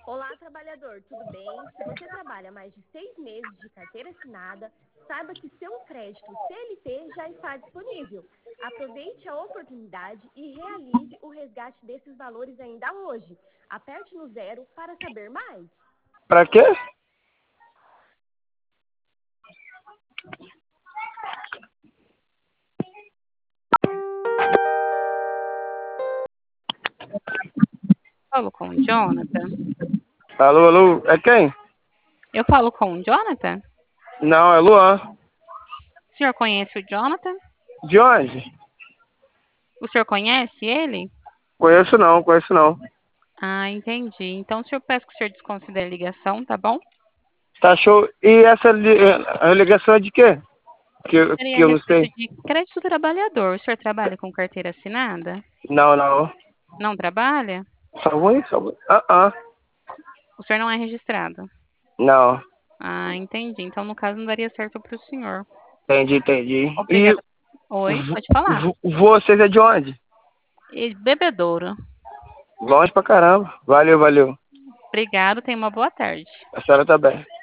Olá, trabalhador, tudo bem? Se você trabalha mais de 6 meses de carteira assinada, saiba que seu crédito CLT já está disponível. Aproveite a oportunidade e realize o resgate desses valores ainda hoje. Aperte no 0 para saber mais. Pra quê? Falo com o Jonathan. Alô, alô, é quem? Eu falo com o Jonathan? Não, é Luan. O senhor conhece o Jonathan? De onde? O senhor conhece ele? Conheço não, conheço não. Ah, entendi. Então, o senhor peço que o senhor desconsidere a ligação, tá bom? Tá show. E essa a ligação é de quê? Seria Que a eu não respeito sei. de crédito trabalhador. O senhor trabalha com carteira assinada? Não, não. Não trabalha? Só ruim, só ruim. Ah. O senhor não é registrado? Não. Ah, entendi. Então, no caso, não daria certo para o senhor. Entendi. E Obrigada. Oi, pode falar. vocês é de onde? E Bebedouro. Longe pra caramba. Valeu. Obrigado, tenha uma boa tarde. A senhora tá bem.